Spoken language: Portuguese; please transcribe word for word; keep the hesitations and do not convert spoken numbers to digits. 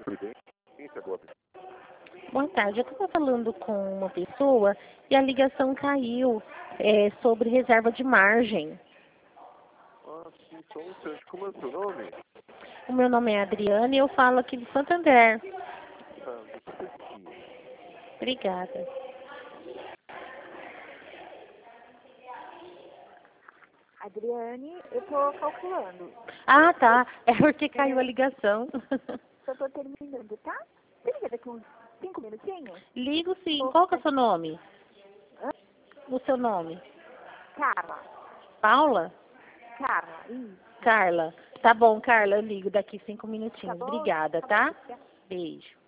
Previdência, boa tarde. Boa tarde, eu estava falando com uma pessoa e a ligação caiu é, sobre reserva de margem. Ah, sim, só um instante. Como é o seu nome? O meu nome é Adriana e eu falo aqui do Santander. Tá, deixa eu ver aqui. Obrigada. Adriane, eu tô calculando. Ah, tá. É porque caiu a ligação. Só tô terminando, tá? Você liga daqui uns cinco minutinhos? Ligo sim. Qual que é o seu nome? Hã? O seu nome? Carla. Paula? Carla, isso. Carla. Tá bom, Carla, eu ligo daqui cinco Tá minutinhos. bom? Obrigada, Tá tá? bom. Beijo.